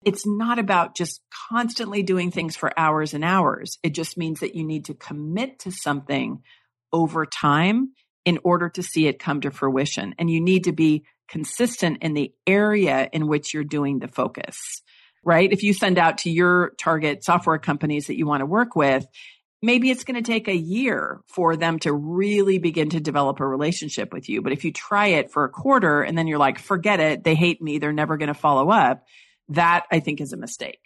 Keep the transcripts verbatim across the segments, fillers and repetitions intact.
it's not about just constantly doing things for hours and hours. It just means that you need to commit to something over time in order to see it come to fruition. And you need to be consistent in the area in which you're doing the focus, right? If you send out to your target software companies that you want to work with, maybe it's going to take a year for them to really begin to develop a relationship with you. But if you try it for a quarter and then you're like, forget it, they hate me, they're never going to follow up, that I think is a mistake.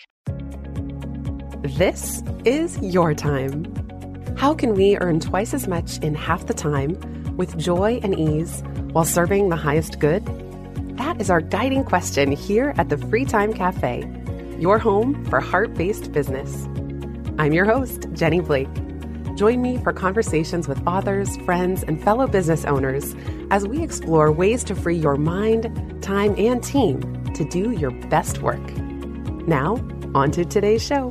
This is your time. How can we earn twice as much in half the time with joy and ease while serving the highest good? That is our guiding question here at the Free Time Cafe, your home for heart-based business. I'm your host, Jenny Blake. Join me for conversations with authors, friends, and fellow business owners as we explore ways to free your mind, time, and team to do your best work. Now, on to today's show.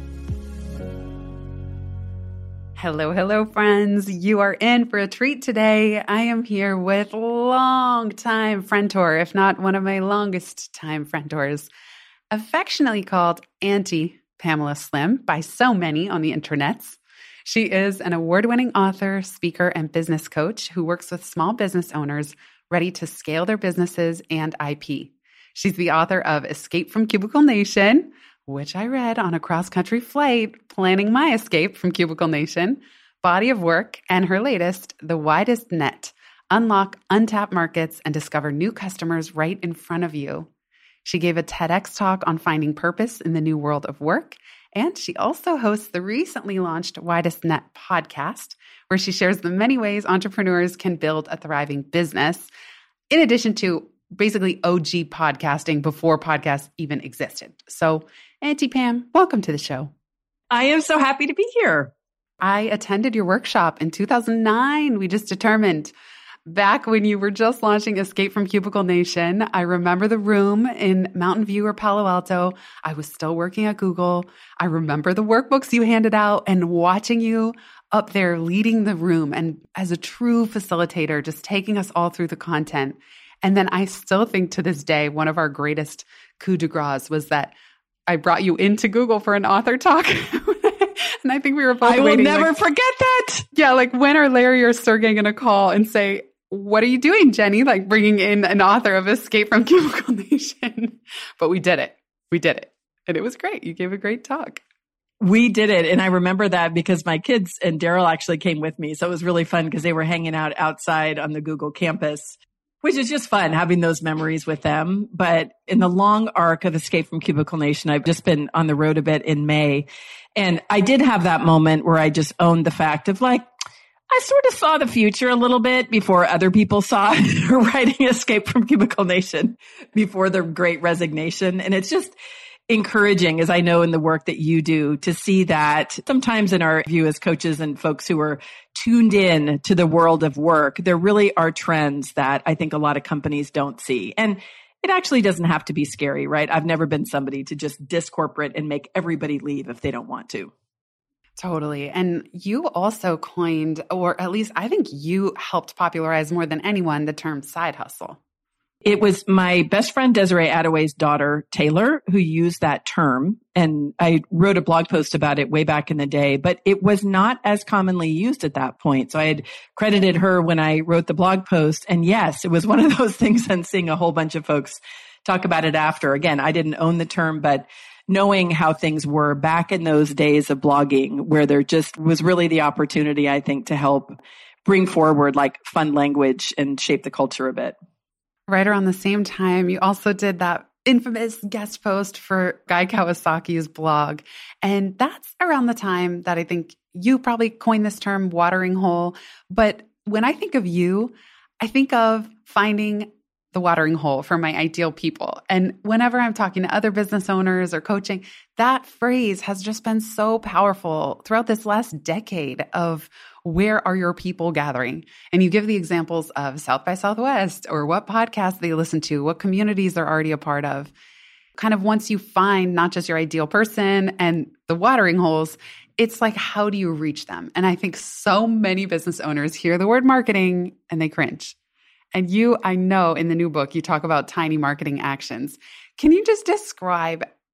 Hello, hello, friends. You are in for a treat today. I am here with long-time friendtor, if not one of my longest-time friendtors, affectionately called Auntie Pamela Slim by so many on the internets. She is an award-winning author, speaker, and business coach who works with small business owners ready to scale their businesses and I P. She's the author of Escape from Cubicle Nation, which I read on a cross-country flight planning my escape from Cubicle Nation, Body of Work, and her latest, The Widest Net, Unlock Untapped Markets and Discover New Customers Right in Front of You. She gave a TEDx talk on finding purpose in the new world of work, and she also hosts the recently launched Widest Net podcast, where she shares the many ways entrepreneurs can build a thriving business, in addition to basically O G podcasting before podcasts even existed. So, Auntie Pam, welcome to the show. I am so happy to be here. I attended your workshop in two thousand nine. We just determined back when you were just launching Escape from Cubicle Nation. I remember the room in Mountain View or Palo Alto. I was still working at Google. I remember the workbooks you handed out and watching you up there leading the room and as a true facilitator, just taking us all through the content. And then I still think to this day, one of our greatest coup de grace was that I brought you into Google for an author talk. And I think we were both I waiting. will never like, forget that. Yeah, like when are Larry or Sergey going to call and say, what are you doing, Jenny? Like bringing in an author of Escape from Cubicle Nation. But we did it. We did it. And it was great. You gave a great talk. We did it. And I remember that because my kids and Daryl actually came with me. So it was really fun because they were hanging out outside on the Google campus, which is just fun having those memories with them. But in the long arc of Escape from Cubicle Nation, I've just been on the road a bit in May. And I did have that moment where I just owned the fact of like, I sort of saw the future a little bit before other people saw writing Escape from Cubicle Nation before the Great Resignation. And it's just encouraging, as I know in the work that you do, to see that sometimes in our view as coaches and folks who are tuned in to the world of work, there really are trends that I think a lot of companies don't see. And it actually doesn't have to be scary, right? I've never been somebody to just discorporate and make everybody leave if they don't want to. Totally. And you also coined, or at least I think you helped popularize more than anyone, the term side hustle. It was my best friend, Desiree Attaway's daughter, Taylor, who used that term. And I wrote a blog post about it way back in the day, but it was not as commonly used at that point. So I had credited her when I wrote the blog post. And yes, it was one of those things and seeing a whole bunch of folks talk about it after. Again, I didn't own the term, but knowing how things were back in those days of blogging, where there just was really the opportunity, I think, to help bring forward like fun language and shape the culture a bit. Right around the same time, you also did that infamous guest post for Guy Kawasaki's blog. And that's around the time that I think you probably coined this term, watering hole. But when I think of you, I think of finding the watering hole for my ideal people. And whenever I'm talking to other business owners or coaching, that phrase has just been so powerful throughout this last decade of where are your people gathering? And you give the examples of South by Southwest or what podcasts they listen to, what communities they're already a part of. Kind of once you find not just your ideal person and the watering holes, it's like, how do you reach them? And I think so many business owners hear the word marketing and they cringe. And you, I know in the new book, you talk about tiny marketing actions. Can you just describe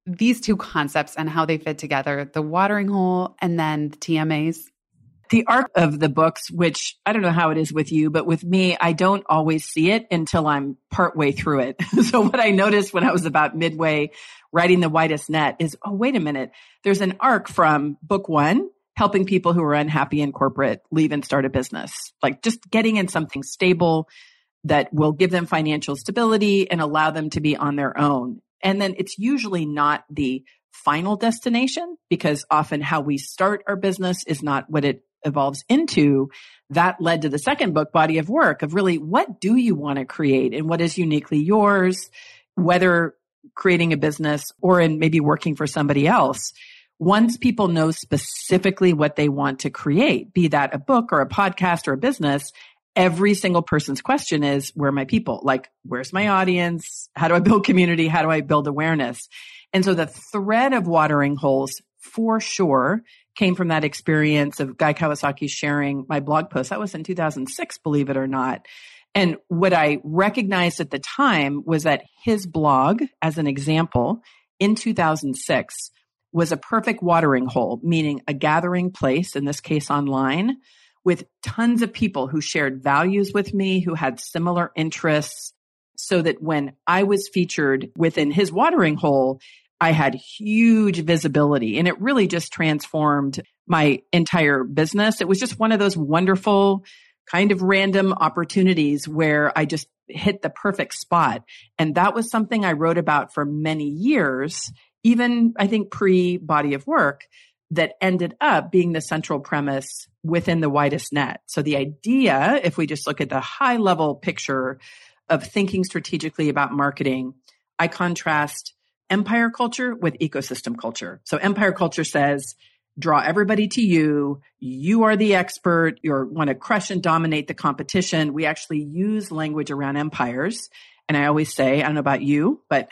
these two concepts and how they fit together, the watering hole and then the T M As? The arc of the books, which I don't know how it is with you, but with me, I don't always see it until I'm partway through it. So what I noticed when I was about midway writing The Widest Net is, oh, wait a minute. There's an arc from book one, helping people who are unhappy in corporate leave and start a business, like just getting in something stable that will give them financial stability and allow them to be on their own. And then it's usually not the final destination, because often how we start our business is not what it evolves into. That led to the second book, Body of Work, of really, what do you want to create and what is uniquely yours, whether creating a business or in maybe working for somebody else. Once people know specifically what they want to create, be that a book or a podcast or a business, every single person's question is, where are my people? Like, where's my audience? How do I build community? How do I build awareness? And so the thread of watering holes, for sure, came from that experience of Guy Kawasaki sharing my blog post. That was in two thousand six, believe it or not. And what I recognized at the time was that his blog, as an example, in two thousand six, was a perfect watering hole, meaning a gathering place, in this case online, with tons of people who shared values with me, who had similar interests, so that when I was featured within his watering hole, I had huge visibility, and it really just transformed my entire business. It was just one of those wonderful kind of random opportunities where I just hit the perfect spot. And that was something I wrote about for many years, even I think pre Body of Work, that ended up being the central premise within The Widest Net. So the idea, if we just look at the high level picture of thinking strategically about marketing, I contrast empire culture with ecosystem culture. So empire culture says, draw everybody to you. You are the expert. You want to crush and dominate the competition. We actually use language around empires. And I always say, I don't know about you, but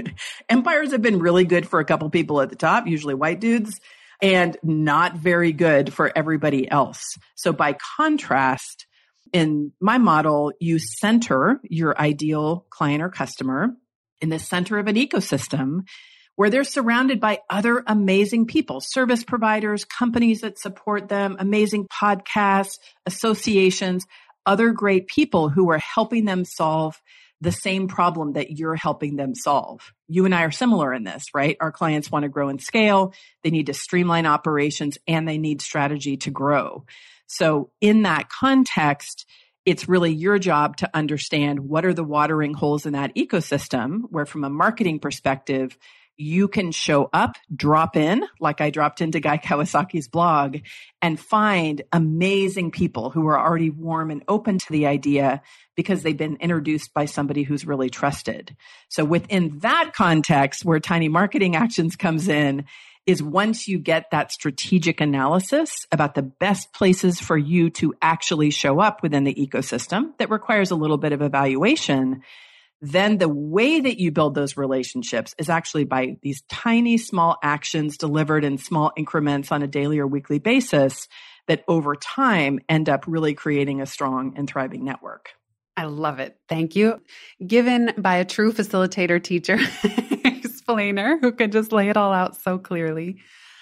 empires have been really good for a couple people at the top, usually white dudes, and not very good for everybody else. So by contrast, in my model, you center your ideal client or customer in the center of an ecosystem where they're surrounded by other amazing people, service providers, companies that support them, amazing podcasts, associations, other great people who are helping them solve the same problem that you're helping them solve. You and I are similar in this, right? Our clients want to grow and scale. They need to streamline operations, and they need strategy to grow. So in that context, it's really your job to understand what are the watering holes in that ecosystem, where from a marketing perspective, you can show up, drop in, like I dropped into Guy Kawasaki's blog, and find amazing people who are already warm and open to the idea because they've been introduced by somebody who's really trusted. So within that context, where Tiny Marketing Actions comes in, is once you get that strategic analysis about the best places for you to actually show up within the ecosystem, that requires a little bit of evaluation, then the way that you build those relationships is actually by these tiny, small actions delivered in small increments on a daily or weekly basis that over time end up really creating a strong and thriving network. I love it. Thank you. Given by a true facilitator, teacher, explainer who can just lay it all out so clearly.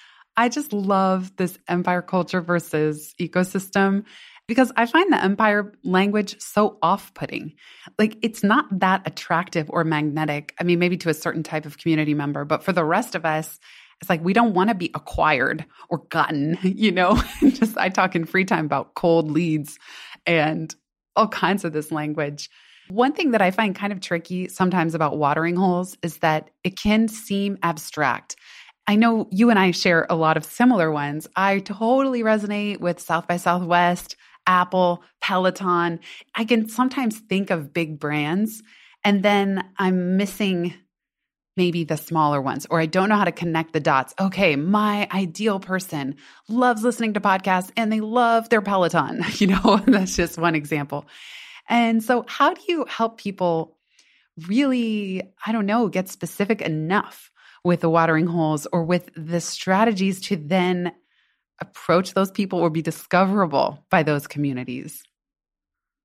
I just love this empire culture versus ecosystem, because I find the empire language so off-putting. Like, it's not that attractive or magnetic. I mean, maybe to a certain type of community member, but for the rest of us, it's like we don't want to be acquired or gotten, you know? Just I talk in free time about cold leads and all kinds of this language. One thing that I find kind of tricky sometimes about watering holes is that it can seem abstract. I know you and I share a lot of similar ones. I totally resonate with South by Southwest, Apple, Peloton. I can sometimes think of big brands, and then I'm missing maybe the smaller ones, or I don't know how to connect the dots. Okay, my ideal person loves listening to podcasts and they love their Peloton. You know, that's just one example. And so how do you help people really, I don't know, get specific enough with the watering holes or with the strategies to then approach those people or be discoverable by those communities?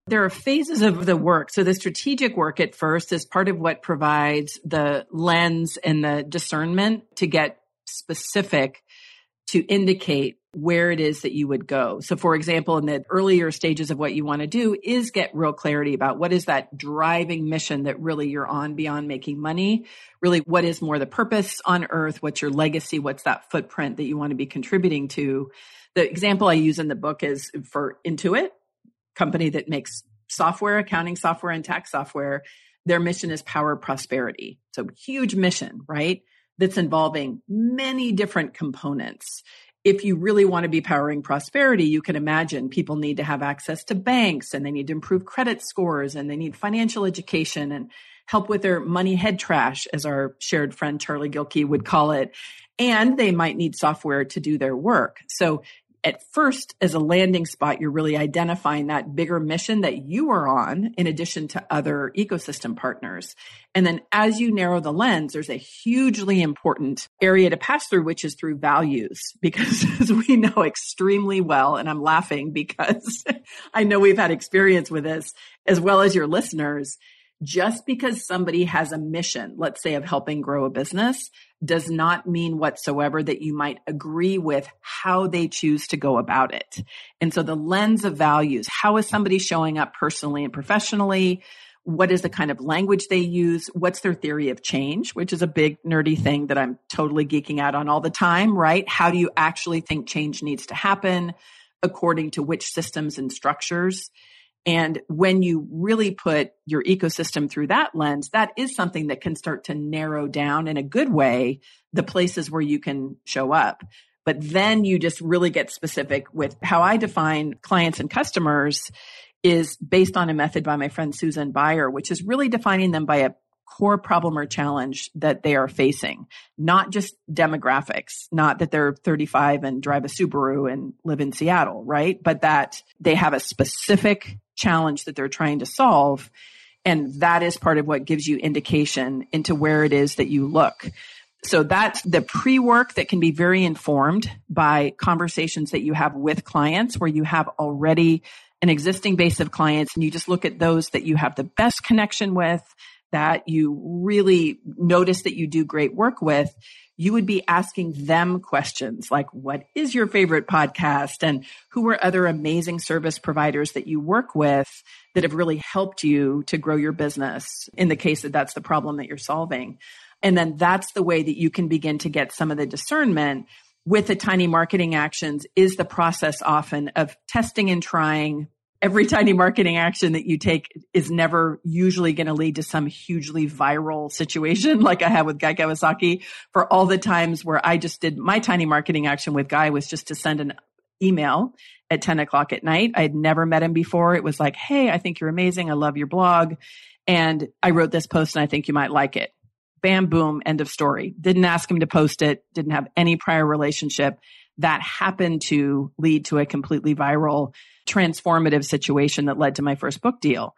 There are phases of the work. So the strategic work at first is part of what provides the lens and the discernment to get specific to indicate where it is that you would go. So for example, in the earlier stages of what you want to do is get real clarity about what is that driving mission that really you're on beyond making money. Really, what is more the purpose on earth? What's your legacy? What's that footprint that you want to be contributing to? The example I use in the book is for Intuit, company that makes software, accounting software and tax software. Their mission is power prosperity. So huge mission, right? That's involving many different components. If you really want to be powering prosperity, you can imagine people need to have access to banks and they need to improve credit scores and they need financial education and help with their money head trash, as our shared friend Charlie Gilkey would call it. And they might need software to do their work. So at first, as a landing spot, you're really identifying that bigger mission that you are on in addition to other ecosystem partners. And then as you narrow the lens, there's a hugely important area to pass through, which is through values, because as we know extremely well, and I'm laughing because I know we've had experience with this as well as your listeners, just because somebody has a mission, let's say of helping grow a business, does not mean whatsoever that you might agree with how they choose to go about it. And so the lens of values, how is somebody showing up personally and professionally? What is the kind of language they use? What's their theory of change, which is a big nerdy thing that I'm totally geeking out on all the time, right? How do you actually think change needs to happen according to which systems and structures? And when you really put your ecosystem through that lens, that is something that can start to narrow down in a good way the places where you can show up. But then you just really get specific with how I define clients and customers is based on a method by my friend Susan Beyer, which is really defining them by a core problem or challenge that they are facing, not just demographics, not that they're thirty-five and drive a Subaru and live in Seattle, right? But that they have a specific challenge that they're trying to solve. And that is part of what gives you indication into where it is that you look. So that's the pre-work that can be very informed by conversations that you have with clients where you have already an existing base of clients and you just look at those that you have the best connection with, that you really notice that you do great work with. You would be asking them questions like, what is your favorite podcast? And who are other amazing service providers that you work with that have really helped you to grow your business in the case that that's the problem that you're solving? And then that's the way that you can begin to get some of the discernment with the tiny marketing actions is the process often of testing and trying. Every tiny marketing action that you take is never usually going to lead to some hugely viral situation like I had with Guy Kawasaki. For all the times where I just did my tiny marketing action with Guy was just to send an email at ten o'clock at night. I had never met him before. It was like, hey, I think you're amazing. I love your blog. And I wrote this post and I think you might like it. Bam, boom, end of story. Didn't ask him to post it. Didn't have any prior relationship. That happened to lead to a completely viral, transformative situation that led to my first book deal.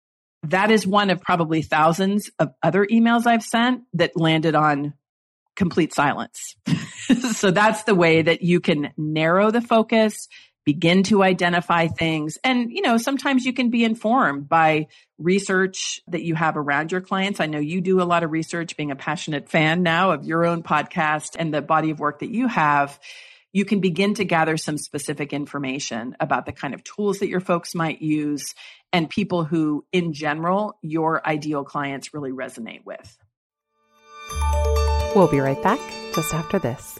That is one of probably thousands of other emails I've sent that landed on complete silence. So that's the way that you can narrow the focus, begin to identify things. And, you know, sometimes you can be informed by research that you have around your clients. I know you do a lot of research, being a passionate fan now of your own podcast and the body of work that you have. You can begin to gather some specific information about the kind of tools that your folks might use and people who, in general, your ideal clients really resonate with. We'll be right back just after this.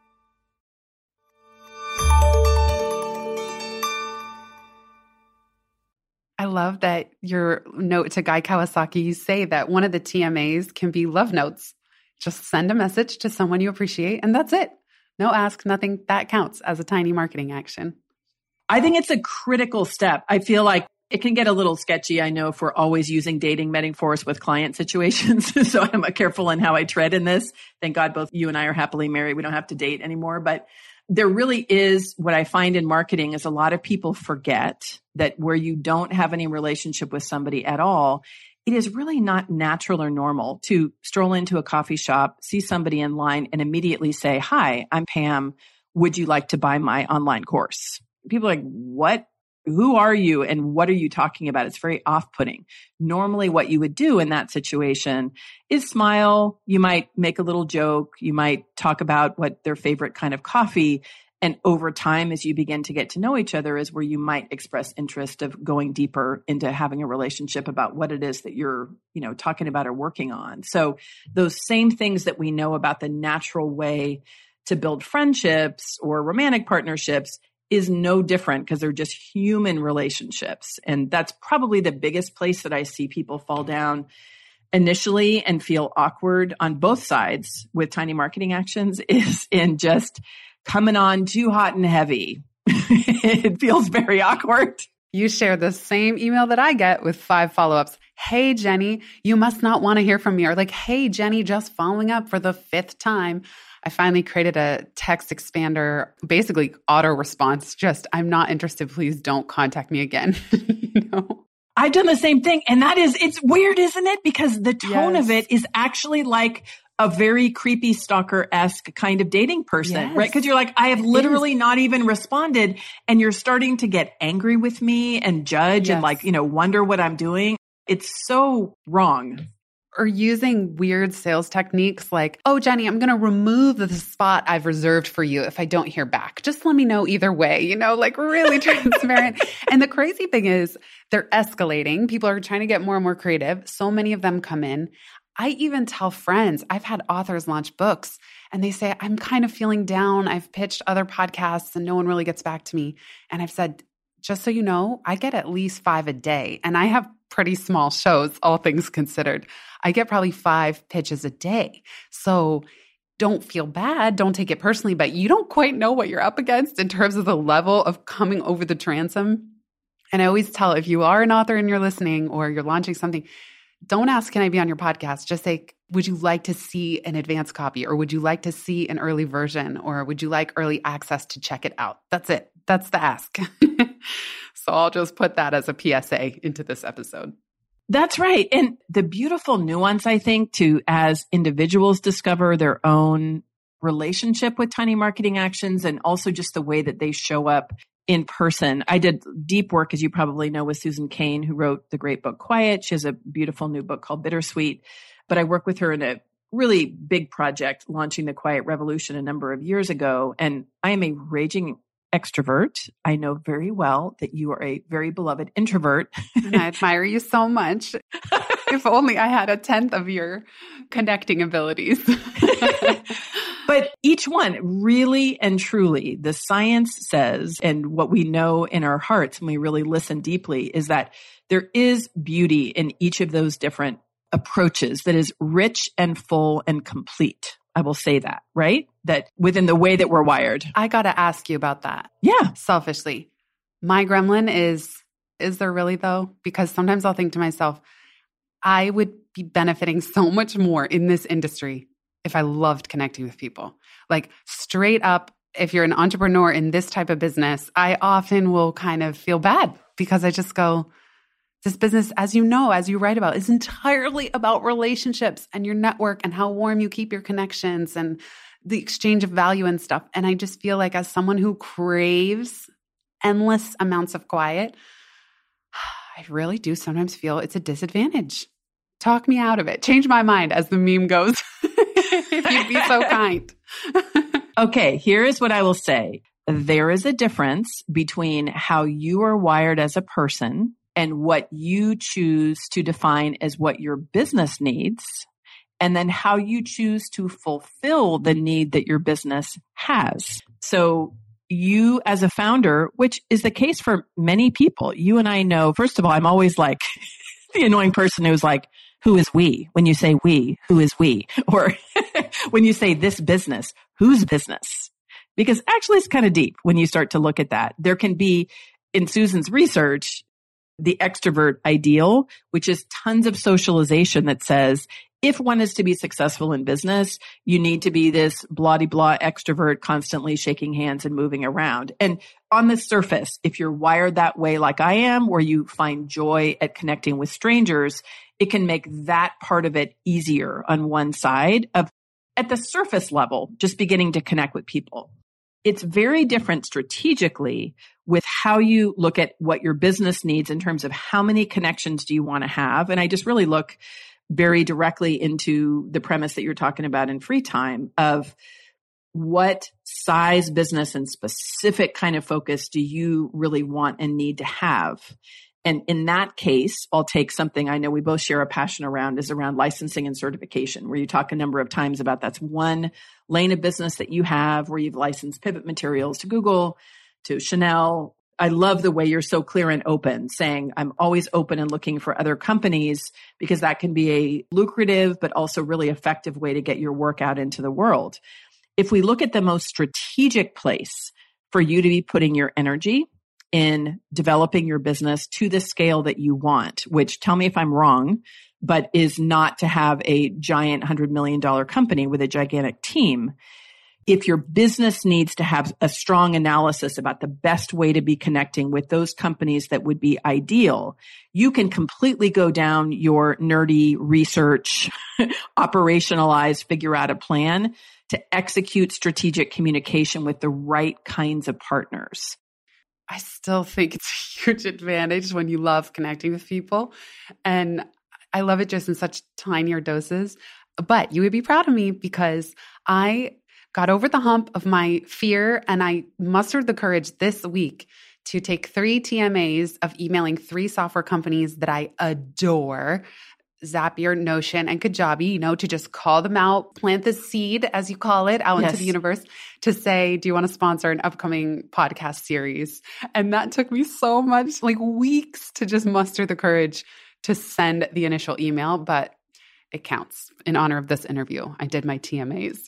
I love that your note to Guy Kawasaki, you say that one of the T M As can be love notes. Just send a message to someone you appreciate and that's it. No ask, nothing. That counts as a tiny marketing action. I think it's a critical step. I feel like it can get a little sketchy. I know if we're always using dating metaphors with client situations. So I'm careful in how I tread in this. Thank God both you and I are happily married. We don't have to date anymore. But there really is, what I find in marketing is a lot of people forget that where you don't have any relationship with somebody at all, it is really not natural or normal to stroll into a coffee shop, see somebody in line and immediately say, hi, I'm Pam. Would you like to buy my online course? People are like, what? who are you and what are you talking about? It's very off-putting. Normally what you would do in that situation is smile. You might make a little joke. You might talk about what their favorite kind of coffee. And over time, as you begin to get to know each other, is where you might express interest of going deeper into having a relationship about what it is that you're, you know, talking about or working on. So those same things that we know about the natural way to build friendships or romantic partnerships is no different because they're just human relationships. And that's probably the biggest place that I see people fall down initially and feel awkward on both sides with Tiny Marketing Actions is in just coming on too hot and heavy. It feels very awkward. You share the same email that I get with five follow-ups. Hey, Jenny, you must not want to hear from me. Or like, hey, Jenny, just following up for the fifth time. I finally created a text expander, basically auto response. Just, I'm not interested. Please don't contact me again. You know? I've done the same thing. And that is, it's weird, isn't it? Because the tone Yes. of it is actually like a very creepy stalker-esque kind of dating person, Yes. right? Because you're like, I have literally not even responded and you're starting to get angry with me and judge Yes. and like, you know, wonder what I'm doing. It's so wrong. Or using weird sales techniques like, oh, Jenny, I'm going to remove the spot I've reserved for you if I don't hear back. Just let me know either way, you know, like really transparent. And the crazy thing is they're escalating. People are trying to get more and more creative. So many of them come in. I even tell friends, I've had authors launch books and they say, I'm kind of feeling down. I've pitched other podcasts and no one really gets back to me. And I've said, just so you know, I get at least five a day and I have pretty small shows, all things considered. I get probably five pitches a day. So don't feel bad. Don't take it personally, but you don't quite know what you're up against in terms of the level of coming over the transom. And I always tell if you are an author and you're listening or you're launching something, don't ask, can I be on your podcast? Just say, would you like to see an advanced copy or would you like to see an early version or would you like early access to check it out? That's it. That's the ask. So I'll just put that as a P S A into this episode. That's right. And the beautiful nuance, I think, to as individuals discover their own relationship with Tiny Marketing Actions and also just the way that they show up in person. I did deep work, as you probably know, with Susan Cain, who wrote the great book Quiet. She has a beautiful new book called Bittersweet. But I worked with her in a really big project launching the Quiet Revolution a number of years ago. And I am a raging extrovert. I know very well that you are a very beloved introvert. And I admire you so much. If only I had a tenth of your connecting abilities. But each one really and truly, the science says, and what we know in our hearts when we really listen deeply is that there is beauty in each of those different approaches that is rich and full and complete. I will say that, right? That within the way that we're wired. I got to ask you about that. Yeah. Selfishly. My gremlin is, is there really though? Because sometimes I'll think to myself, I would be benefiting so much more in this industry if I loved connecting with people. Like straight up, if you're an entrepreneur in this type of business, I often will kind of feel bad because I just go, this business, as you know, as you write about, is entirely about relationships and your network and how warm you keep your connections and the exchange of value and stuff. And I just feel like as someone who craves endless amounts of quiet, I really do sometimes feel it's a disadvantage. Talk me out of it. Change my mind, as the meme goes. If you'd be so kind. Okay, here is what I will say. There is a difference between how you are wired as a person and what you choose to define as what your business needs, and then how you choose to fulfill the need that your business has. So you as a founder, which is the case for many people, you and I know, first of all, I'm always like the annoying person who's like, who is we? When you say we, who is we? Or when you say this business, whose business? Because actually it's kind of deep when you start to look at that. There can be, in Susan's research, the extrovert ideal, which is tons of socialization that says, if one is to be successful in business, you need to be this blah-de-blah extrovert, constantly shaking hands and moving around. And on the surface, if you're wired that way like I am, where you find joy at connecting with strangers, it can make that part of it easier on one side of, at the surface level, just beginning to connect with people. It's very different strategically with how you look at what your business needs in terms of how many connections do you want to have. And I just really look very directly into the premise that you're talking about in free time of what size business and specific kind of focus do you really want and need to have? And in that case, I'll take something I know we both share a passion around is around licensing and certification, where you talk a number of times about that's one lane of business that you have where you've licensed pivot materials to Google, to Chanel. I love the way you're so clear and open, saying I'm always open and looking for other companies because that can be a lucrative, but also really effective way to get your work out into the world. If we look at the most strategic place for you to be putting your energy in developing your business to the scale that you want, which tell me if I'm wrong, but is not to have a giant one hundred million dollars company with a gigantic team. If your business needs to have a strong analysis about the best way to be connecting with those companies that would be ideal, you can completely go down your nerdy research, operationalize, figure out a plan to execute strategic communication with the right kinds of partners. I still think it's a huge advantage when you love connecting with people. And I love it just in such tinier doses. But you would be proud of me because I got over the hump of my fear and I mustered the courage this week to take three T M As of emailing three software companies that I adore, Zapier, Notion, and Kajabi, you know, to just call them out, plant the seed, as you call it, out yes. into the universe to say, do you want to sponsor an upcoming podcast series? And that took me so much, like weeks to just muster the courage to send the initial email, but it counts. In honor of this interview, I did my T M As.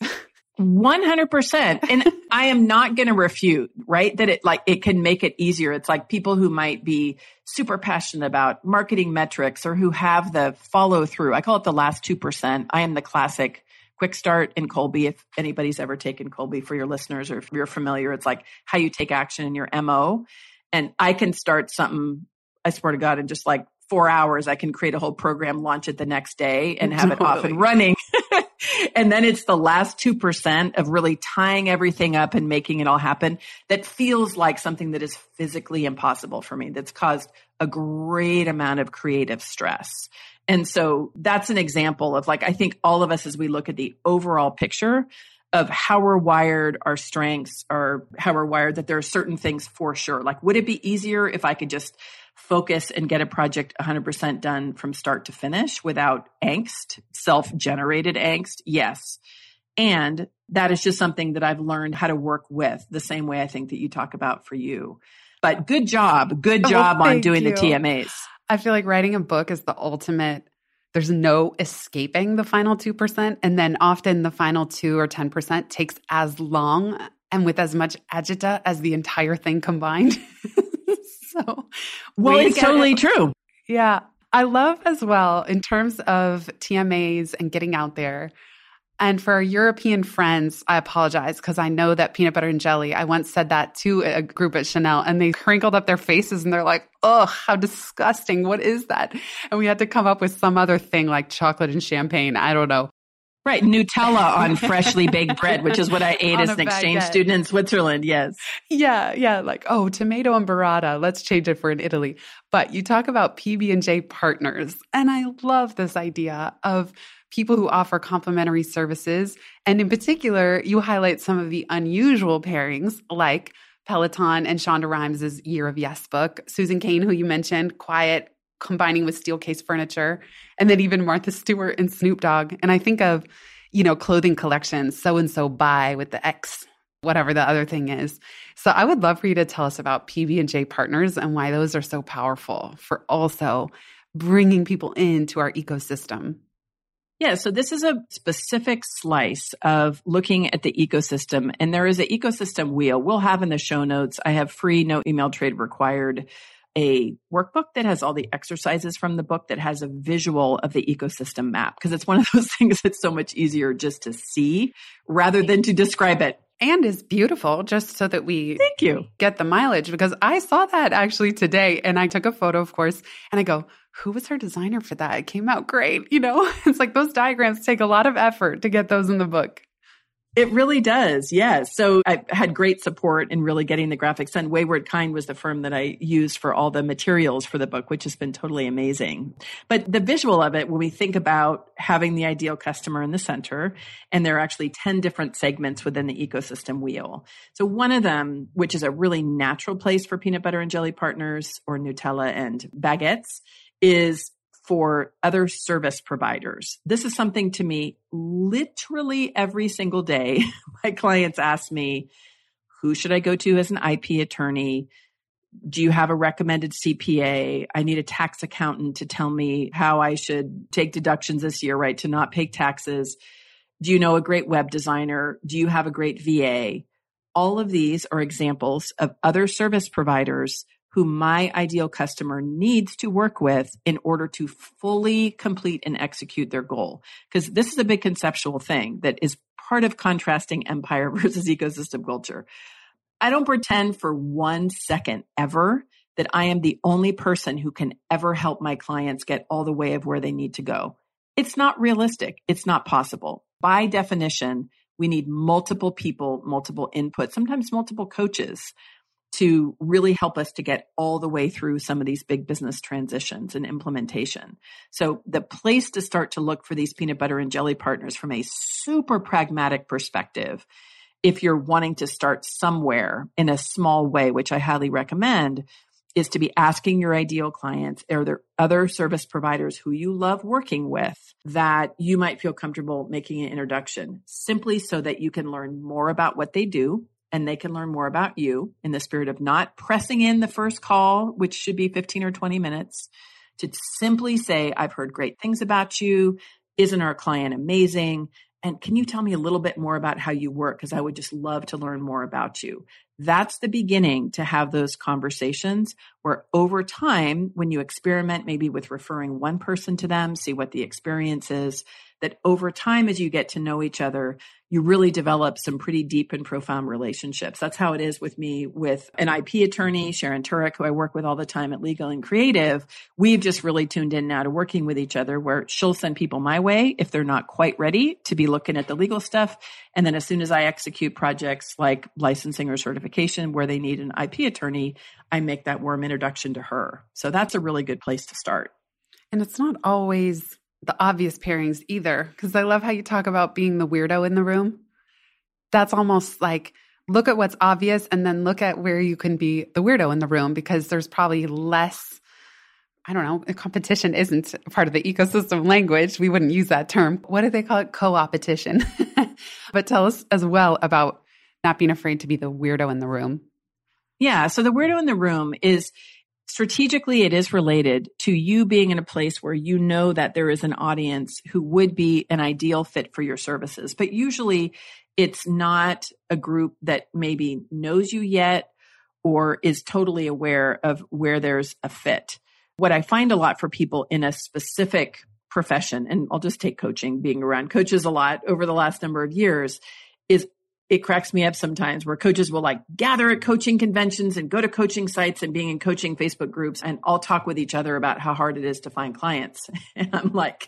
one hundred percent. And I am not going to refute, right? That it like, it can make it easier. It's like people who might be super passionate about marketing metrics or who have the follow through. I call it the last two percent. I am the classic quick start in Kolbe. If anybody's ever taken Kolbe, for your listeners, or if you're familiar, it's like how you take action in your M O. And I can start something, I swear to God, in just like four hours, I can create a whole program, launch it the next day and have totally. It off and running. And then it's the last two percent of really tying everything up and making it all happen that feels like something that is physically impossible for me, that's caused a great amount of creative stress. And so that's an example of like, I think all of us, as we look at the overall picture of how we're wired, our strengths, or how we're wired, that there are certain things for sure. Like, would it be easier if I could just focus and get a project one hundred percent done from start to finish without angst, self-generated angst? Yes. And that is just something that I've learned how to work with the same way I think that you talk about for you. But good job. Good job oh, on doing you. The T M As. I feel like writing a book is the ultimate. There's no escaping the final two percent. And then often the final two or ten percent takes as long and with as much agita as the entire thing combined. So, well, it's totally it. True. Yeah. I love as well in terms of T M As and getting out there. And for our European friends, I apologize because I know that peanut butter and jelly, I once said that to a group at Chanel and they crinkled up their faces and they're like, ugh, how disgusting. What is that? And we had to come up with some other thing like chocolate and champagne. I don't know. Right. Nutella on freshly baked bread, which is what I ate as an exchange student in Switzerland. Yes. Yeah. Yeah. Like, oh, tomato and burrata. Let's change it for in Italy. But you talk about P B and J partners. And I love this idea of people who offer complementary services. And in particular, you highlight some of the unusual pairings like Peloton and Shonda Rhimes' Year of Yes book, Susan Cain, who you mentioned, Quiet, combining with Steelcase furniture, and then even Martha Stewart and Snoop Dogg. And I think of, you know, clothing collections, so-and-so buy with the X, whatever the other thing is. So I would love for you to tell us about P B and J partners and why those are so powerful for also bringing people into our ecosystem. Yeah, so this is a specific slice of looking at the ecosystem, and there is an ecosystem wheel. We'll have in the show notes, I have free, no email trade required, a workbook that has all the exercises from the book that has a visual of the ecosystem map, because it's one of those things that's so much easier just to see rather than to describe it. And is beautiful, just so that we Thank you. Get the mileage, because I saw that actually today and I took a photo, of course, and I go, who was her designer for that? It came out great. You know, it's like those diagrams take a lot of effort to get those in the book. It really does. Yes. So I had great support in really getting the graphics done. Wayward Kind was the firm that I used for all the materials for the book, which has been totally amazing. But the visual of it, when we think about having the ideal customer in the center, and there are actually ten different segments within the ecosystem wheel. So one of them, which is a really natural place for peanut butter and jelly partners or Nutella and baguettes, is for other service providers. This is something to me, literally every single day, my clients ask me, who should I go to as an I P attorney? Do you have a recommended C P A? I need a tax accountant to tell me how I should take deductions this year, right? To not pay taxes. Do you know a great web designer? Do you have a great V A? All of these are examples of other service providers who my ideal customer needs to work with in order to fully complete and execute their goal. Because this is a big conceptual thing that is part of contrasting empire versus ecosystem culture. I don't pretend for one second ever that I am the only person who can ever help my clients get all the way of where they need to go. It's not realistic. It's not possible. By definition, we need multiple people, multiple inputs, sometimes multiple coaches to really help us to get all the way through some of these big business transitions and implementation. So the place to start to look for these peanut butter and jelly partners from a super pragmatic perspective, if you're wanting to start somewhere in a small way, which I highly recommend, is to be asking your ideal clients, are there other service providers who you love working with that you might feel comfortable making an introduction, simply so that you can learn more about what they do and they can learn more about you, in the spirit of not pressing in the first call, which should be fifteen or twenty minutes, to simply say, I've heard great things about you. Isn't our client amazing? And can you tell me a little bit more about how you work? Because I would just love to learn more about you. That's the beginning to have those conversations where over time, when you experiment maybe with referring one person to them, see what the experience is, that over time, as you get to know each other, you really develop some pretty deep and profound relationships. That's how it is with me with an I P attorney, Sharon Turek, who I work with all the time at Legal and Creative. We've just really tuned in now to working with each other, where she'll send people my way if they're not quite ready to be looking at the legal stuff. And then as soon as I execute projects like licensing or certification where they need an I P attorney, I make that warm introduction to her. So that's a really good place to start. And it's not always the obvious pairings either, because I love how you talk about being the weirdo in the room. That's almost like, look at what's obvious and then look at where you can be the weirdo in the room, because there's probably less, I don't know, competition isn't part of the ecosystem language. We wouldn't use that term. What do they call it? Co-opetition. But tell us as well about not being afraid to be the weirdo in the room. Yeah. So the weirdo in the room is, strategically, it is related to you being in a place where you know that there is an audience who would be an ideal fit for your services. But usually it's not a group that maybe knows you yet or is totally aware of where there's a fit. What I find a lot for people in a specific profession, and I'll just take coaching, being around coaches a lot over the last number of years, is it cracks me up sometimes where coaches will like gather at coaching conventions and go to coaching sites and being in coaching Facebook groups and all talk with each other about how hard it is to find clients. And I'm like,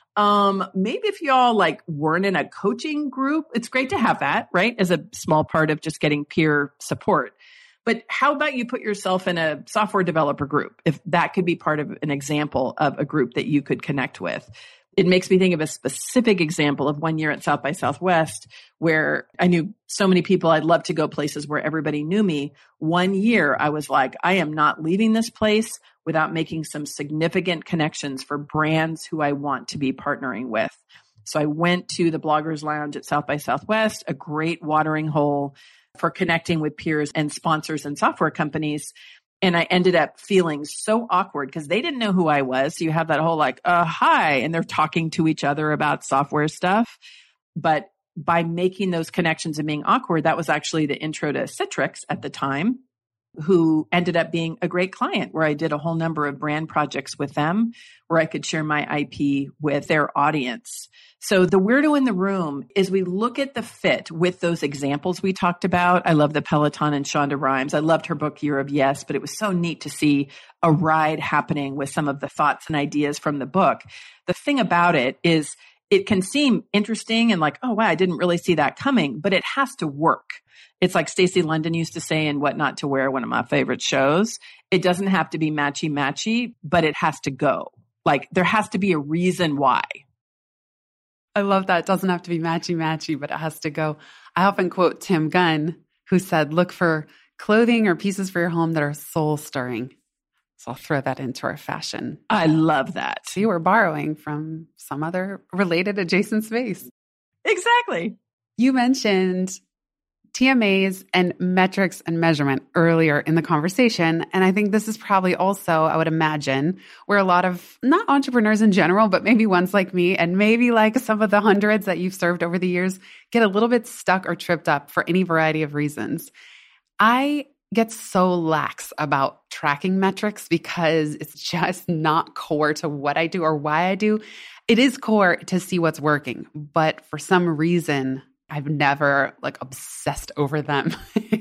um, maybe if y'all like weren't in a coaching group, it's great to have that, right? As a small part of just getting peer support. But how about you put yourself in a software developer group, if that could be part of an example of a group that you could connect with? It makes me think of a specific example of one year at South by Southwest where I knew so many people. I'd love to go places where everybody knew me. One year, I was like, I am not leaving this place without making some significant connections for brands who I want to be partnering with. So I went to the Bloggers Lounge at South by Southwest, a great watering hole for connecting with peers and sponsors and software companies. And I ended up feeling so awkward because they didn't know who I was. So you have that whole like, uh, hi, and they're talking to each other about software stuff. But by making those connections and being awkward, that was actually the intro to Citrix at the time, who ended up being a great client where I did a whole number of brand projects with them where I could share my I P with their audience. So the weirdo in the room is we look at the fit with those examples we talked about. I love the Peloton and Shonda Rhimes. I loved her book, Year of Yes, but it was so neat to see a ride happening with some of the thoughts and ideas from the book. The thing about it is it can seem interesting and like, oh, wow, I didn't really see that coming, but it has to work. It's like Stacey London used to say in What Not to Wear, one of my favorite shows. It doesn't have to be matchy matchy, but it has to go. Like there has to be a reason why. I love that. It doesn't have to be matchy matchy, but it has to go. I often quote Tim Gunn, who said, look for clothing or pieces for your home that are soul stirring. So I'll throw that into our fashion. I love that. So you were borrowing from some other related adjacent space. Exactly. You mentioned T M As and metrics and measurement earlier in the conversation. And I think this is probably also, I would imagine, where a lot of, not entrepreneurs in general, but maybe ones like me and maybe like some of the hundreds that you've served over the years get a little bit stuck or tripped up for any variety of reasons. I get so lax about tracking metrics because it's just not core to what I do or why I do. It is core to see what's working, but for some reason, I've never like obsessed over them.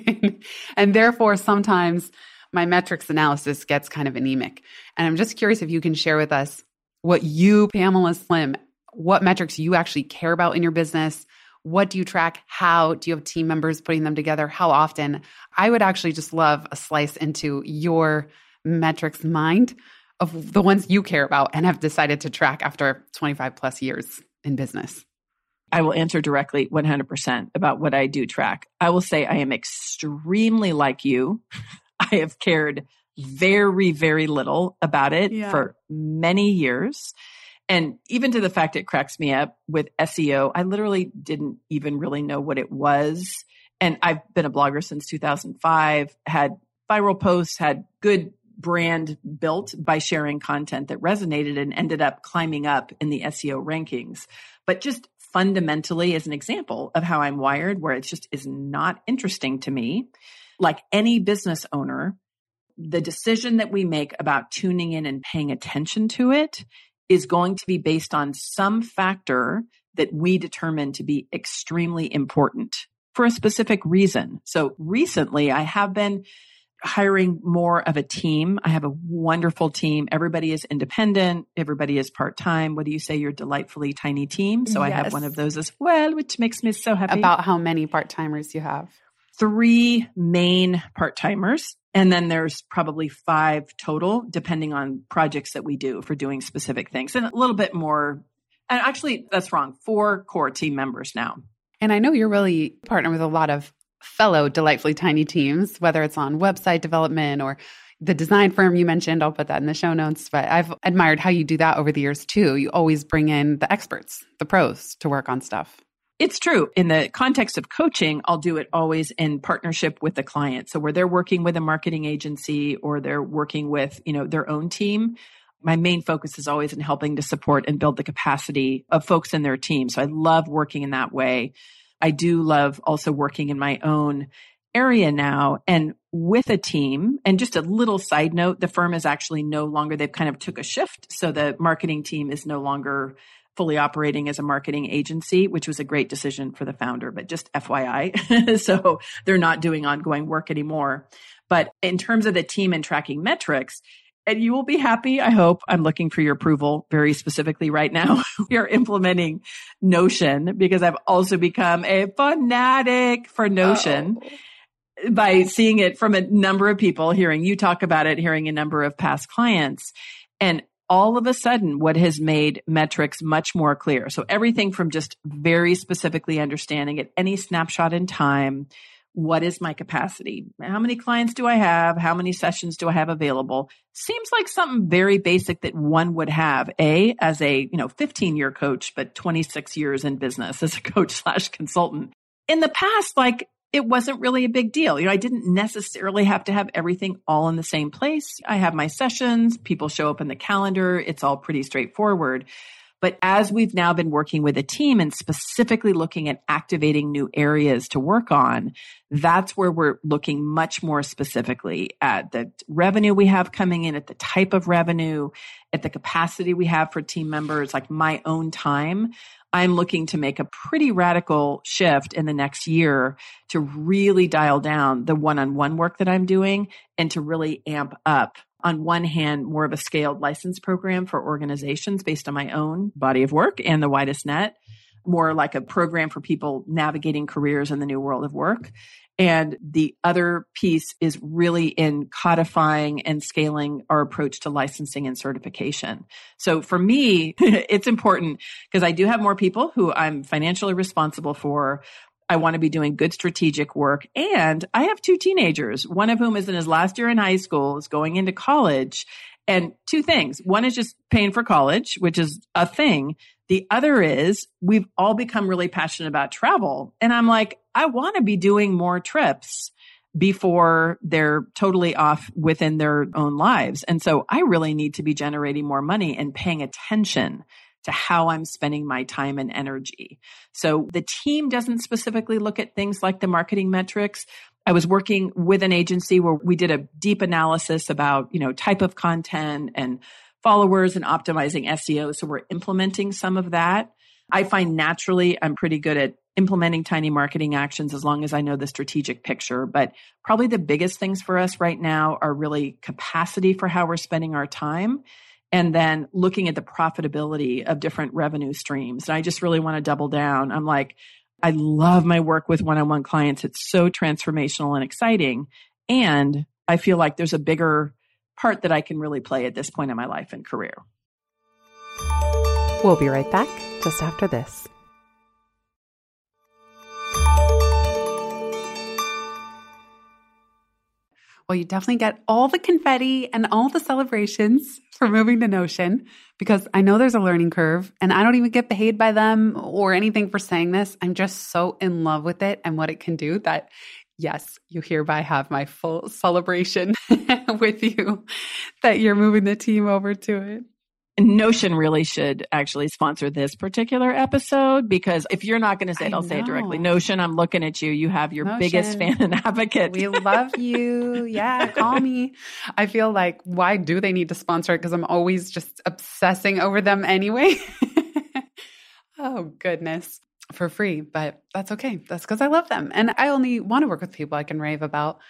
And therefore, sometimes my metrics analysis gets kind of anemic. And I'm just curious if you can share with us what you, Pamela Slim, what metrics you actually care about in your business. What do you track? How do you have team members putting them together? How often? I would actually just love a slice into your metrics mind of the ones you care about and have decided to track after twenty-five plus years in business. I will answer directly one hundred percent about what I do track. I will say I am extremely like you. I have cared very, very little about it yeah. for many years. And even to the fact it cracks me up with S E O, I literally didn't even really know what it was. And I've been a blogger since two thousand five, had viral posts, had good brand built by sharing content that resonated and ended up climbing up in the S E O rankings. But just fundamentally as an example of how I'm wired, where it just is not interesting to me, like any business owner, the decision that we make about tuning in and paying attention to it is going to be based on some factor that we determine to be extremely important for a specific reason. So recently I have been hiring more of a team. I have a wonderful team. Everybody is independent. Everybody is part-time. What do you say? Your delightfully tiny team. So yes. I have one of those as well, which makes me so happy. About how many part-timers you have? Three main part-timers. And then there's probably five total, depending on projects that we do for doing specific things. And a little bit more, and actually that's wrong, four core team members now. And I know you're really partnered with a lot of fellow delightfully tiny teams, whether it's on website development or the design firm you mentioned. I'll put that in the show notes. But I've admired how you do that over the years too. You always bring in the experts, the pros to work on stuff. It's true. In the context of coaching, I'll do it always in partnership with the client. So where they're working with a marketing agency or they're working with, you know, their own team, my main focus is always in helping to support and build the capacity of folks in their team. So I love working in that way. I do love also working in my own area now and with a team. And just a little side note, the firm is actually no longer, they've kind of took a shift. So the marketing team is no longer fully operating as a marketing agency, which was a great decision for the founder, but just F Y I. So they're not doing ongoing work anymore. But in terms of the team and tracking metrics, and you will be happy, I hope, I'm looking for your approval very specifically right now. We are implementing Notion because I've also become a fanatic for Notion oh. by seeing it from a number of people, hearing you talk about it, hearing a number of past clients. And all of a sudden, what has made metrics much more clear. So everything from just very specifically understanding at any snapshot in time, what is my capacity? How many clients do I have? How many sessions do I have available? Seems like something very basic that one would have, A, as a, you know, fifteen year coach, but twenty-six years in business as a coach slash consultant. In the past, like, it wasn't really a big deal. You know, I didn't necessarily have to have everything all in the same place. I have my sessions, people show up in the calendar. It's all pretty straightforward. But as we've now been working with a team and specifically looking at activating new areas to work on, that's where we're looking much more specifically at the revenue we have coming in, at the type of revenue, at the capacity we have for team members, like my own time. I'm looking to make a pretty radical shift in the next year to really dial down the one-on-one work that I'm doing and to really amp up on one hand, more of a scaled license program for organizations based on my own body of work and the widest net, more like a program for people navigating careers in the new world of work. And the other piece is really in codifying and scaling our approach to licensing and certification. So for me, it's important because I do have more people who I'm financially responsible for. I want to be doing good strategic work. And I have two teenagers, one of whom is in his last year in high school, is going into college. And two things. One is just paying for college, which is a thing. The other is we've all become really passionate about travel. And I'm like, I want to be doing more trips before they're totally off within their own lives. And so I really need to be generating more money and paying attention to how I'm spending my time and energy. So the team doesn't specifically look at things like the marketing metrics. I was working with an agency where we did a deep analysis about, you know, type of content and followers and optimizing S E O. So we're implementing some of that. I find naturally I'm pretty good at implementing tiny marketing actions as long as I know the strategic picture. But probably the biggest things for us right now are really capacity for how we're spending our time and then looking at the profitability of different revenue streams. And I just really want to double down. I'm like, I love my work with one-on-one clients. It's so transformational and exciting. And I feel like there's a bigger part that I can really play at this point in my life and career. We'll be right back just after this. Well, you definitely get all the confetti and all the celebrations for moving to Notion because I know there's a learning curve and I don't even get paid by them or anything for saying this. I'm just so in love with it and what it can do that yes, you hereby have my full celebration with you that you're moving the team over to it. Notion really should actually sponsor this particular episode because if you're not going to say it, I I'll know. say it directly. Notion, I'm looking at you. You have your Notion. biggest fan and advocate. We love you. Yeah, call me. I feel like, why do they need to sponsor it? Because I'm always just obsessing over them anyway. Oh, goodness. For free, but that's okay. That's because I love them. And I only want to work with people I can rave about.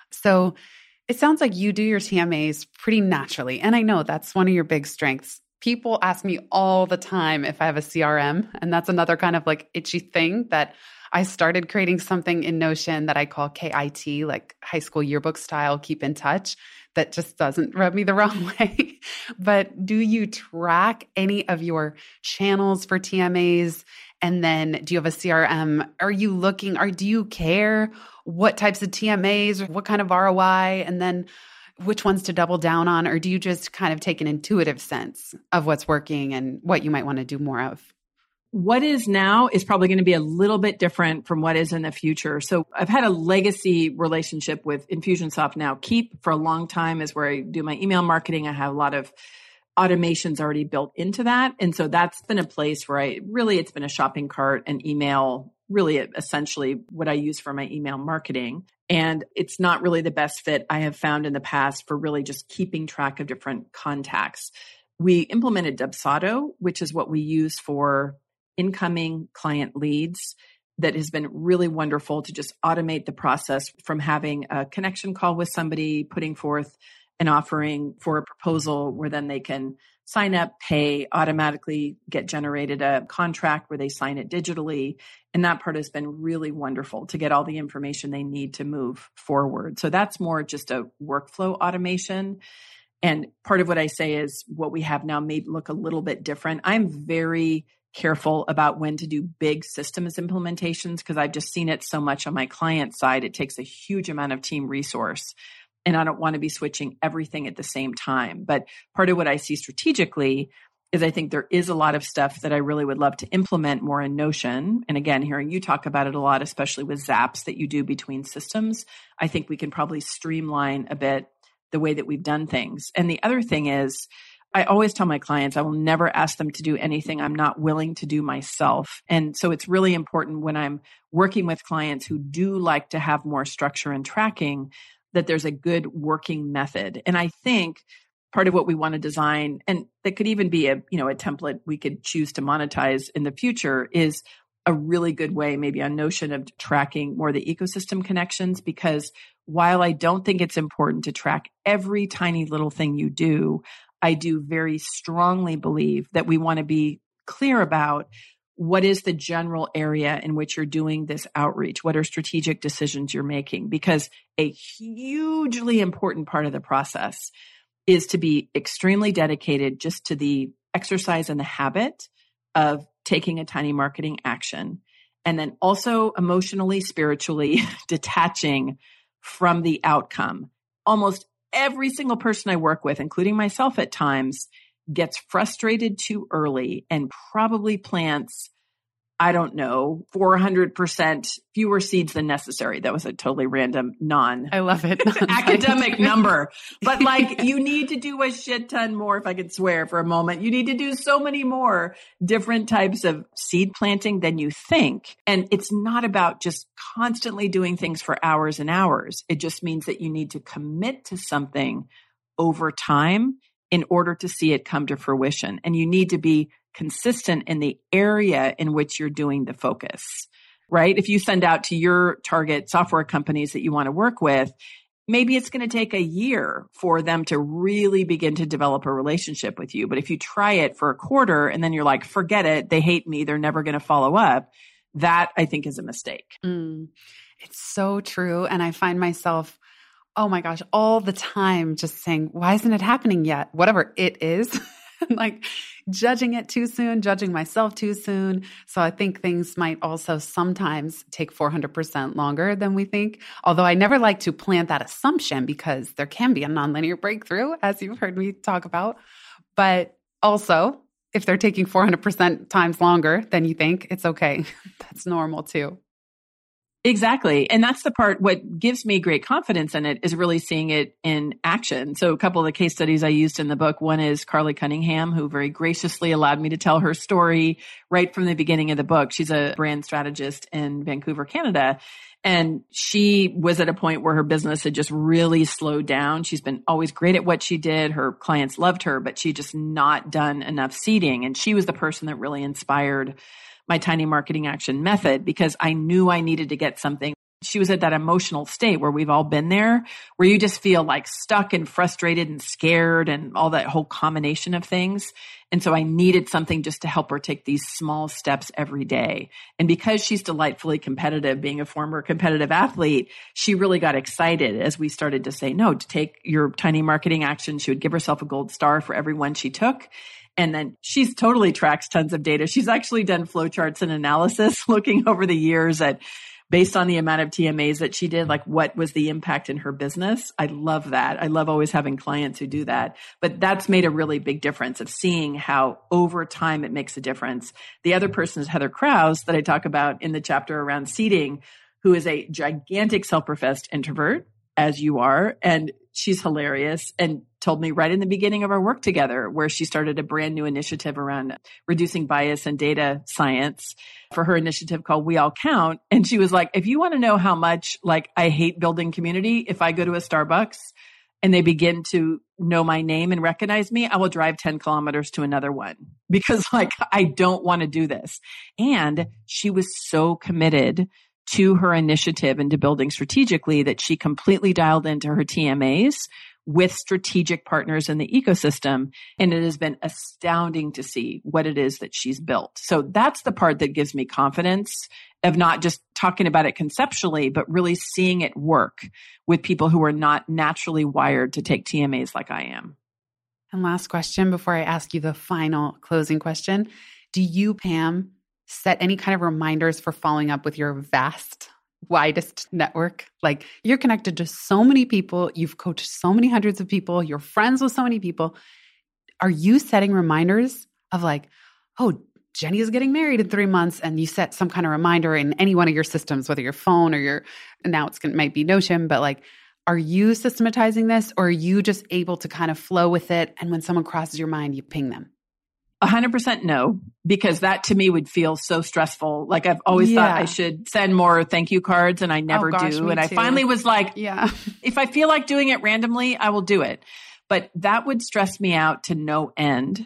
So it sounds like you do your T M As pretty naturally. And I know that's one of your big strengths. People ask me all the time if I have a C R M. And that's another kind of like itchy thing that I started creating something in Notion that I call K I T, like high school yearbook style, keep in touch. That just doesn't rub me the wrong way. But do you track any of your channels for T M As? And then do you have a C R M? Are you looking, or do you care what types of T M As, what kind of R O I, and then which ones to double down on? Or do you just kind of take an intuitive sense of what's working and what you might want to do more of? What is now is probably going to be a little bit different from what is in the future. So I've had a legacy relationship with Infusionsoft now. Keep for a long time is where I do my email marketing. I have a lot of automations already built into that. And so that's been a place where I really, it's been a shopping cart and email, really essentially what I use for my email marketing. And it's not really the best fit I have found in the past for really just keeping track of different contacts. We implemented Dubsado, which is what we use for incoming client leads. That has been really wonderful to just automate the process from having a connection call with somebody, putting forth an offering for a proposal where then they can sign up, pay, automatically get generated a contract where they sign it digitally. And that part has been really wonderful to get all the information they need to move forward. So that's more just a workflow automation. And part of what I say is what we have now may look a little bit different. I'm very careful about when to do big systems implementations because I've just seen it so much on my client side. It takes a huge amount of team resource. And I don't want to be switching everything at the same time. But part of what I see strategically is I think there is a lot of stuff that I really would love to implement more in Notion. And again, hearing you talk about it a lot, especially with zaps that you do between systems, I think we can probably streamline a bit the way that we've done things. And the other thing is, I always tell my clients, I will never ask them to do anything I'm not willing to do myself. And so it's really important when I'm working with clients who do like to have more structure and tracking that there's a good working method. And I think part of what we want to design, and that could even be a, you know, a template we could choose to monetize in the future, is a really good way, maybe on Notion, of tracking more the ecosystem connections, because while I don't think it's important to track every tiny little thing you do, I do very strongly believe that we want to be clear about what is the general area in which you're doing this outreach? What are strategic decisions you're making? Because a hugely important part of the process is to be extremely dedicated just to the exercise and the habit of taking a tiny marketing action. And then also emotionally, spiritually detaching from the outcome. Almost every single person I work with, including myself at times, gets frustrated too early and probably plants, I don't know, four hundred percent fewer seeds than necessary. That was a totally random non I love it. academic number. But like, you need to do a shit ton more, if I could swear for a moment. You need to do so many more different types of seed planting than you think. And it's not about just constantly doing things for hours and hours. It just means that you need to commit to something over time in order to see it come to fruition. And you need to be consistent in the area in which you're doing the focus, right? If you send out to your target software companies that you want to work with, maybe it's going to take a year for them to really begin to develop a relationship with you. But if you try it for a quarter and then you're like, forget it, they hate me, they're never going to follow up, that I think is a mistake. Mm, it's so true. And I find myself, oh my gosh, all the time just saying, why isn't it happening yet? Whatever it is. Like judging it too soon, judging myself too soon. So I think things might also sometimes take four hundred percent longer than we think. Although I never like to plant that assumption, because there can be a nonlinear breakthrough, as you've heard me talk about. But also, if they're taking four hundred percent times longer than you think, it's okay. That's normal too. Exactly. And that's the part, what gives me great confidence in it is really seeing it in action. So a couple of the case studies I used in the book, one is Carly Cunningham, who very graciously allowed me to tell her story right from the beginning of the book. She's a brand strategist in Vancouver, Canada. And she was at a point where her business had just really slowed down. She's been always great at what she did. Her clients loved her, but she just not done enough seeding. And she was the person that really inspired my tiny marketing action method, because I knew I needed to get something. She was at that emotional state where we've all been there, where you just feel like stuck and frustrated and scared and all that whole combination of things. And so I needed something just to help her take these small steps every day. And because she's delightfully competitive, being a former competitive athlete, she really got excited as we started to say, no, to take your tiny marketing action. She would give herself a gold star for every one she took. And then she's totally tracks tons of data. She's actually done flowcharts and analysis looking over the years at, based on the amount of T M As that she did, like what was the impact in her business. I love that. I love always having clients who do that. But that's made a really big difference of seeing how over time it makes a difference. The other person is Heather Krause that I talk about in the chapter around seeding, who is a gigantic self-professed introvert, as you are. And she's hilarious and told me right in the beginning of our work together, where she started a brand new initiative around reducing bias and data science for her initiative called We All Count. And she was like, if you want to know how much like I hate building community, if I go to a Starbucks and they begin to know my name and recognize me, I will drive ten kilometers to another one, because like, I don't want to do this. And she was so committed to her initiative and to building strategically that she completely dialed into her T M As with strategic partners in the ecosystem. And it has been astounding to see what it is that she's built. So that's the part that gives me confidence of not just talking about it conceptually, but really seeing it work with people who are not naturally wired to take T M As like I am. And last question before I ask you the final closing question. Do you, Pam, set any kind of reminders for following up with your vast, widest network? Like, you're connected to so many people, you've coached so many hundreds of people, you're friends with so many people. Are you setting reminders of like, oh, Jenny is getting married in three months, and you set some kind of reminder in any one of your systems, whether your phone or your, now it's going to might be Notion, but like, are you systematizing this, or are you just able to kind of flow with it? And when someone crosses your mind, you ping them? A hundred percent no, because that to me would feel so stressful. Like I've always yeah. thought I should send more thank you cards, and I never oh, gosh, do. And I too. finally was like, yeah, if I feel like doing it randomly, I will do it. But that would stress me out to no end.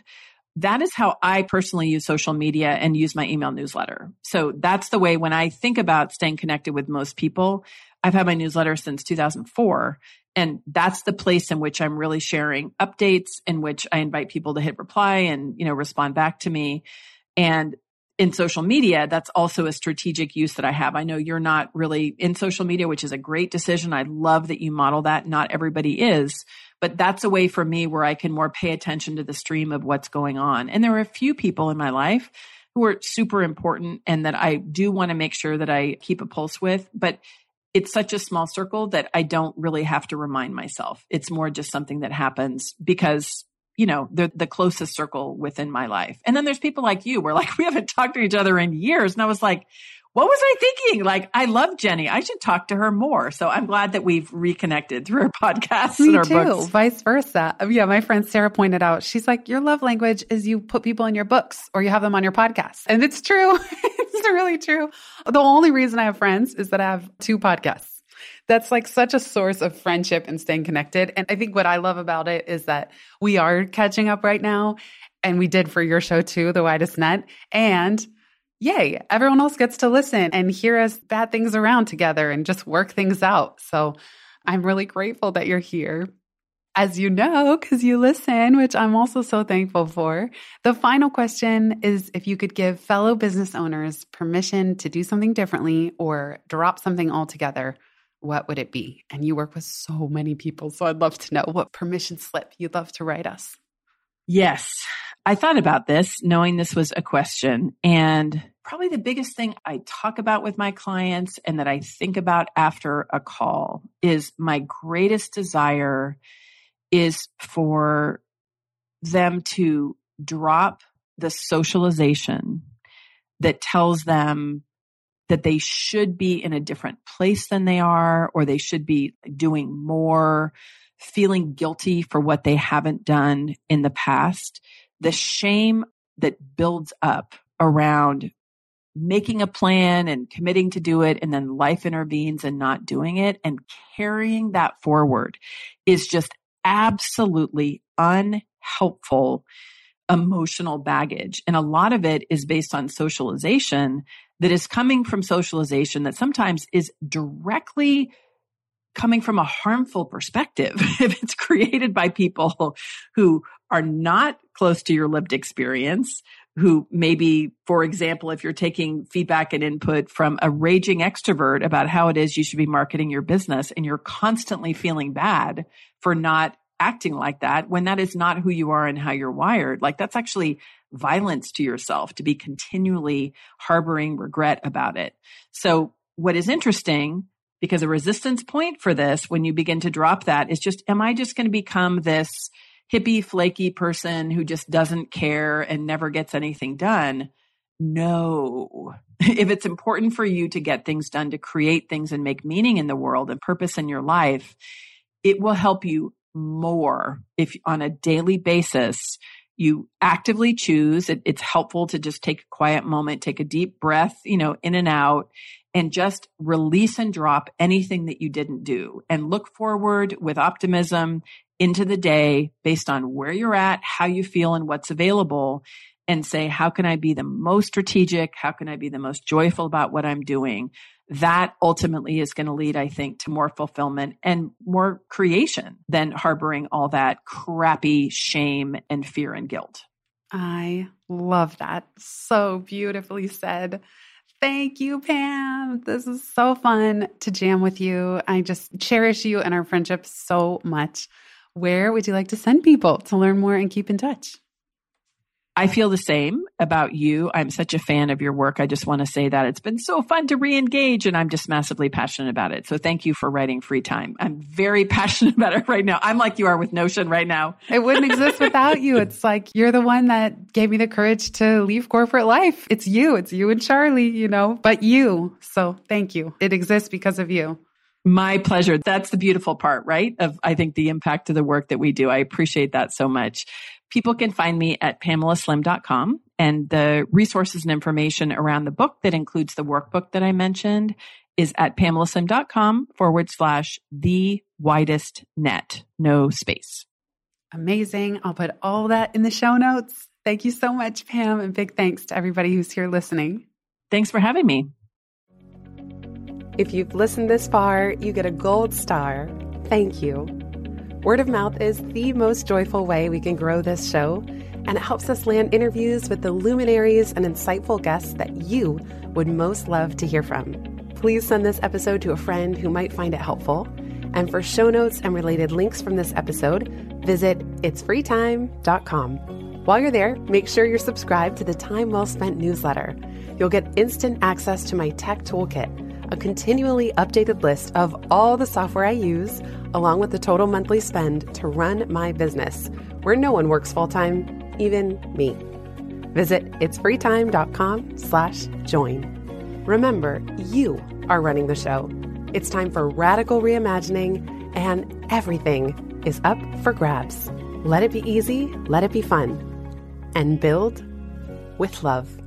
that is how I personally use social media and use my email newsletter. So that's the way when I think about staying connected with most people, I've had my newsletter since two thousand four. And that's the place in which I'm really sharing updates, in which I invite people to hit reply and, you know, respond back to me. And in social media, that's also a strategic use that I have. I know you're not really in social media, which is a great decision. I love that you model that. Not everybody is, but that's a way for me where I can more pay attention to the stream of what's going on. And there are a few people in my life who are super important and that I do want to make sure that I keep a pulse with, but it's such a small circle that I don't really have to remind myself. It's more just something that happens because, you know, they're the closest circle within my life. And then there's people like you where like we haven't talked to each other in years. And I was like, what was I thinking? Like, I love Jenny. I should talk to her more. So I'm glad that we've reconnected through our podcasts Me and our too, books. Vice versa. Yeah, my friend Sarah pointed out, she's like, your love language is you put people in your books or you have them on your podcast. And it's true. It's really true. The only reason I have friends is that I have two podcasts. That's like such a source of friendship and staying connected. And I think what I love about it is that we are catching up right now. And we did for your show too, The Widest Net. And yay, everyone else gets to listen and hear us bat things around together and just work things out. So I'm really grateful that you're here. As you know, because you listen, which I'm also so thankful for. The final question is if you could give fellow business owners permission to do something differently or drop something altogether, what would it be? And you work with so many people, so I'd love to know what permission slip you'd love to write us. Yes. I thought about this knowing this was a question. And probably the biggest thing I talk about with my clients and that I think about after a call is my greatest desire is for them to drop the socialization that tells them that they should be in a different place than they are, or they should be doing more, feeling guilty for what they haven't done in the past. The shame that builds up around making a plan and committing to do it, and then life intervenes and not doing it, and carrying that forward is just absolutely unhelpful emotional baggage. And a lot of it is based on socialization that is coming from socialization that sometimes is directly coming from a harmful perspective. If it's created by people who are not close to your lived experience, who maybe, for example, if you're taking feedback and input from a raging extrovert about how it is you should be marketing your business, and you're constantly feeling bad for not acting like that when that is not who you are and how you're wired, like that's actually violence to yourself to be continually harboring regret about it. So what is interesting, because a resistance point for this, when you begin to drop that, is just, am I just going to become this hippie, flaky person who just doesn't care and never gets anything done? No. If it's important for you to get things done, to create things and make meaning in the world and purpose in your life, it will help you more if on a daily basis you actively choose. It, it's helpful to just take a quiet moment, take a deep breath, you know, in and out, and just release and drop anything that you didn't do and look forward with optimism into the day based on where you're at, how you feel, and what's available, and say, how can I be the most strategic? How can I be the most joyful about what I'm doing? That ultimately is going to lead, I think, to more fulfillment and more creation than harboring all that crappy shame and fear and guilt. I love that. So beautifully said. Thank you, Pam. This is so fun to jam with you. I just cherish you and our friendship so much. Where would you like to send people to learn more and keep in touch? I feel the same about you. I'm such a fan of your work. I just want to say that it's been so fun to re-engage, and I'm just massively passionate about it. So thank you for writing Free Time. I'm very passionate about it right now. I'm like you are with Notion right now. It wouldn't exist without you. It's like you're the one that gave me the courage to leave corporate life. It's you. It's you and Charlie, you know, but you. So thank you. It exists because of you. My pleasure. That's the beautiful part, right? Of, I think, the impact of the work that we do. I appreciate that so much. People can find me at pamela slim dot com, and the resources and information around the book that includes the workbook that I mentioned is at pamela slim dot com forward slash the widest net, no space. Amazing. I'll put all that in the show notes. Thank you so much, Pam, and big thanks to everybody who's here listening. Thanks for having me. If you've listened this far, you get a gold star. Thank you. Word of mouth is the most joyful way we can grow this show, and it helps us land interviews with the luminaries and insightful guests that you would most love to hear from. Please send this episode to a friend who might find it helpful. And for show notes and related links from this episode, visit its free time dot com. While you're there, make sure you're subscribed to the Time Well Spent newsletter. You'll get instant access to my tech toolkit, a continually updated list of all the software I use, along with the total monthly spend to run my business, where no one works full-time, even me. Visit its free time dot com slash join. Remember, you are running the show. It's time for radical reimagining, and everything is up for grabs. Let it be easy, let it be fun, and build with love.